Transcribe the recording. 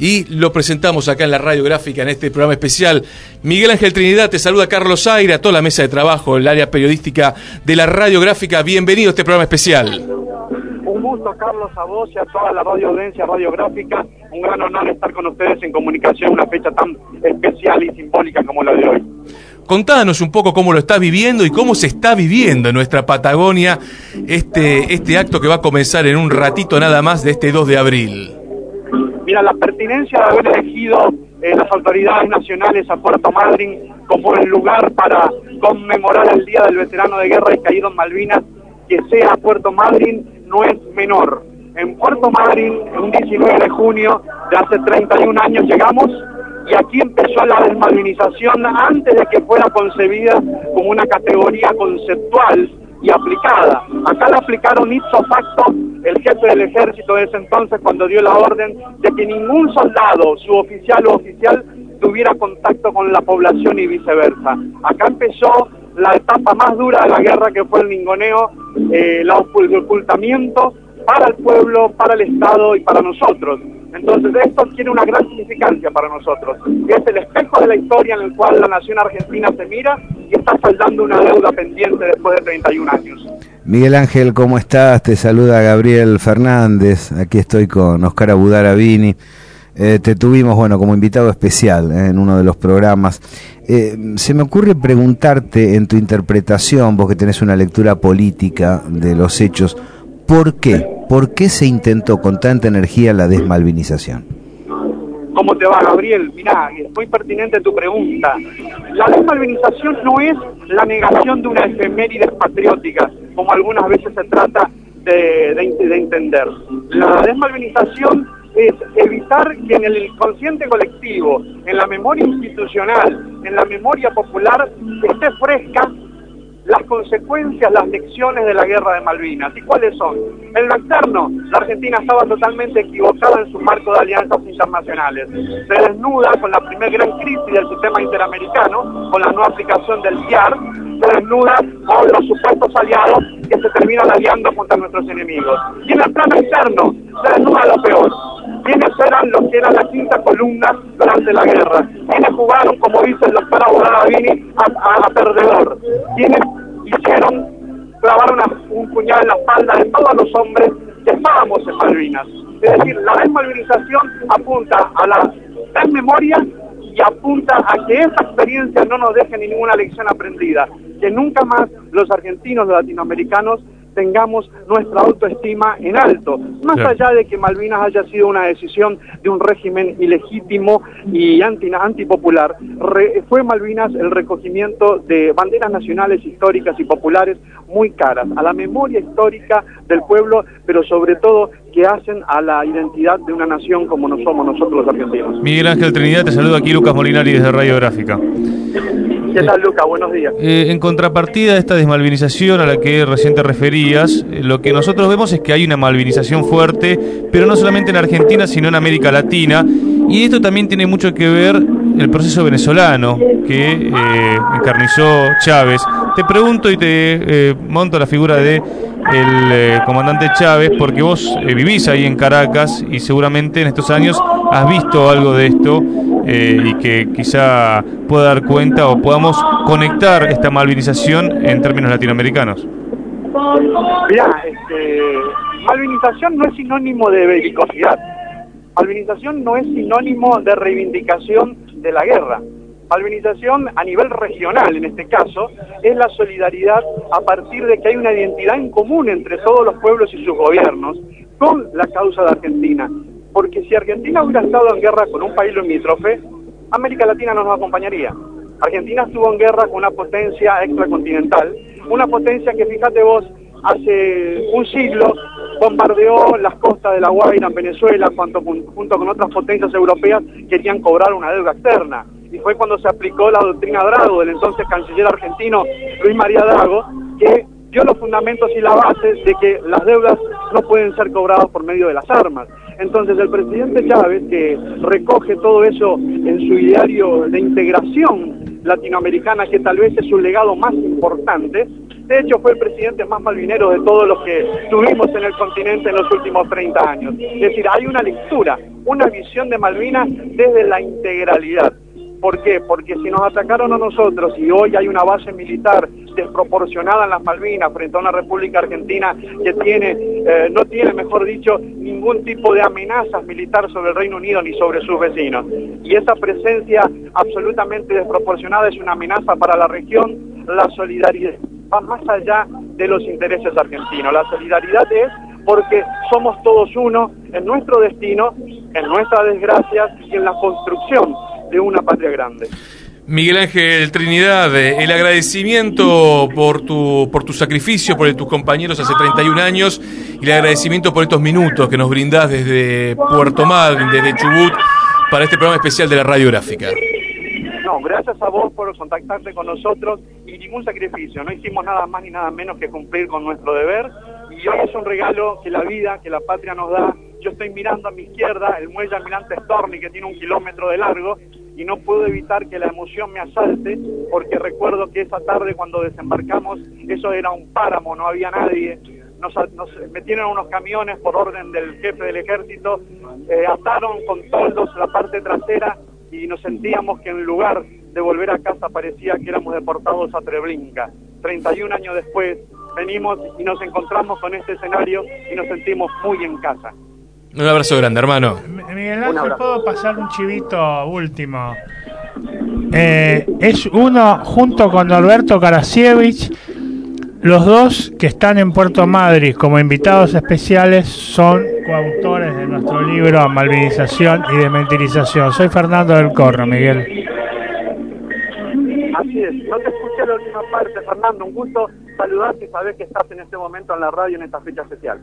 y lo presentamos acá en la Radiográfica en este programa especial. Miguel Ángel Trinidad, te saluda Carlos Aire, a toda la mesa de trabajo, el área periodística de la Radiográfica. Bienvenido a este programa especial. Un gusto, Carlos, a vos y a toda la radio audiencia radiográfica. Un gran honor estar con ustedes en comunicación en una fecha tan especial y simbólica como la de hoy. Contanos un poco cómo lo estás viviendo y cómo se está viviendo en nuestra Patagonia este acto que va a comenzar en un ratito nada más de este 2 de abril. Mira, la pertinencia de haber elegido las autoridades nacionales a Puerto Madryn como el lugar para conmemorar el Día del Veterano de Guerra y Caído en Malvinas, que sea Puerto Madryn, no es menor. En Puerto Madryn, un 19 de junio de hace 31 años llegamos, y aquí empezó la desmalvinización antes de que fuera concebida como una categoría conceptual y aplicada. Acá la aplicaron ipso facto el jefe del ejército de ese entonces cuando dio la orden de que ningún soldado, suboficial o oficial, tuviera contacto con la población y viceversa. Acá empezó la etapa más dura de la guerra, que fue el ningoneo, el ocultamiento para el pueblo, para el Estado y para nosotros. Entonces esto tiene una gran significancia para nosotros. Es el espejo de la historia en el cual la nación argentina se mira y está saldando una deuda pendiente después de 31 años. Miguel Ángel, ¿cómo estás? Te saluda Gabriel Fernández. Aquí estoy con Oscar Abudarabini. Te tuvimos, como invitado especial en uno de los programas. Se me ocurre preguntarte, en tu interpretación, vos que tenés una lectura política de los hechos, ¿por qué? ¿Por qué se intentó con tanta energía la desmalvinización? ¿Cómo te va, Gabriel? Mirá, es muy pertinente tu pregunta. La desmalvinización no es la negación de una efeméride patriótica, como algunas veces se trata de entender. La desmalvinización es evitar que en el inconsciente colectivo, en la memoria institucional, en la memoria popular, esté fresca las consecuencias, las lecciones de la guerra de Malvinas. ¿Y cuáles son? En lo externo, la Argentina estaba totalmente equivocada en su marco de alianzas internacionales. Se desnuda con la primera gran crisis del sistema interamericano, con la no aplicación del IAR, se desnuda con los supuestos aliados que se terminan aliando contra nuestros enemigos. Y en el plano externo, se desnuda lo peor. ¿Quiénes eran los que eran la quinta columna durante la guerra? ¿Quiénes jugaron, como dice el doctor Abudarabini, a perdedor? ¿Quiénes hicieron clavar un puñal en la espalda de todos los hombres que estábamos en Malvinas? Es decir, la desmalvinización apunta a la desmemoria y apunta a que esa experiencia no nos deje ninguna lección aprendida, que nunca más los argentinos, los latinoamericanos, tengamos nuestra autoestima en alto, más allá de que Malvinas haya sido una decisión de un régimen ilegítimo y antipopular. Fue Malvinas el recogimiento de banderas nacionales, históricas y populares muy caras, a la memoria histórica del pueblo, pero sobre todo que hacen a la identidad de una nación como no somos nosotros los argentinos. Miguel Ángel Trinidad, te saluda aquí Lucas Molinari desde Radiográfica. ¿Qué tal, Lucas? Buenos días. En contrapartida de esta desmalvinización a la que recién te referías, lo que nosotros vemos es que hay una malvinización fuerte, pero no solamente en Argentina, sino en América Latina, y esto también tiene mucho que ver el proceso venezolano que encarnizó Chávez. Te pregunto y te monto la figura de el comandante Chávez, porque vos vivís ahí en Caracas y seguramente en estos años has visto algo de esto y que quizá pueda dar cuenta o podamos conectar esta malvinización en términos latinoamericanos. Mirá, malvinización no es sinónimo de belicosidad. Malvinización no es sinónimo de reivindicación de la guerra. Malvinización a nivel regional, en este caso, es la solidaridad a partir de que hay una identidad en común entre todos los pueblos y sus gobiernos con la causa de Argentina. Porque si Argentina hubiera estado en guerra con un país limítrofe, América Latina no nos acompañaría. Argentina estuvo en guerra con una potencia extracontinental, una potencia que, fíjate vos, hace un siglo bombardeó las costas de La Guaira en Venezuela, junto con otras potencias europeas querían cobrar una deuda externa. Y fue cuando se aplicó la doctrina Drago del entonces canciller argentino Luis María Drago, que dio los fundamentos y la base de que las deudas no pueden ser cobradas por medio de las armas. Entonces el presidente Chávez, que recoge todo eso en su ideario de integración latinoamericana, que tal vez es su legado más importante, de hecho fue el presidente más malvinero de todos los que tuvimos en el continente en los últimos 30 años. Es decir, hay una lectura una visión de Malvinas desde la integralidad. ¿Por qué? Porque si nos atacaron a nosotros y hoy hay una base militar desproporcionada en las Malvinas frente a una República Argentina que no tiene, mejor dicho, ningún tipo de amenazas militar sobre el Reino Unido ni sobre sus vecinos. Y esa presencia absolutamente desproporcionada es una amenaza para la región. La solidaridad va más allá de los intereses argentinos. La solidaridad es porque somos todos uno en nuestro destino, en nuestras desgracias y en la construcción de una patria grande. Miguel Ángel Trinidad, el agradecimiento por tu sacrificio, por tus compañeros hace 31 años, y el agradecimiento por estos minutos que nos brindás desde Puerto Madryn, desde Chubut, para este programa especial de la Radiográfica. No, gracias a vos por contactarte con nosotros, y ningún sacrificio, no hicimos nada más ni nada menos que cumplir con nuestro deber, y hoy es un regalo que la vida, que la patria nos da. Yo estoy mirando a mi izquierda el muelle Almirante Storni, que tiene 1 kilómetro de largo, y no puedo evitar que la emoción me asalte, porque recuerdo que esa tarde cuando desembarcamos, eso era un páramo, no había nadie. Nos metieron unos camiones por orden del jefe del ejército, ataron con toldos la parte trasera y nos sentíamos que en lugar de volver a casa parecía que éramos deportados a Treblinka. 31 años después venimos y nos encontramos con este escenario y nos sentimos muy en casa. Un abrazo grande, hermano. Miguel Ángel, ¿puedo pasar un chivito último? Es uno, junto con Norberto Karasiewicz, los dos que están en Puerto Madryn como invitados especiales son coautores de nuestro libro Malvinización y Desmentirización. Soy Fernando del Corro, Miguel. Así es, no te escuché la última parte, Fernando, un gusto saludarte y saber que estás en este momento en la radio en esta fecha especial.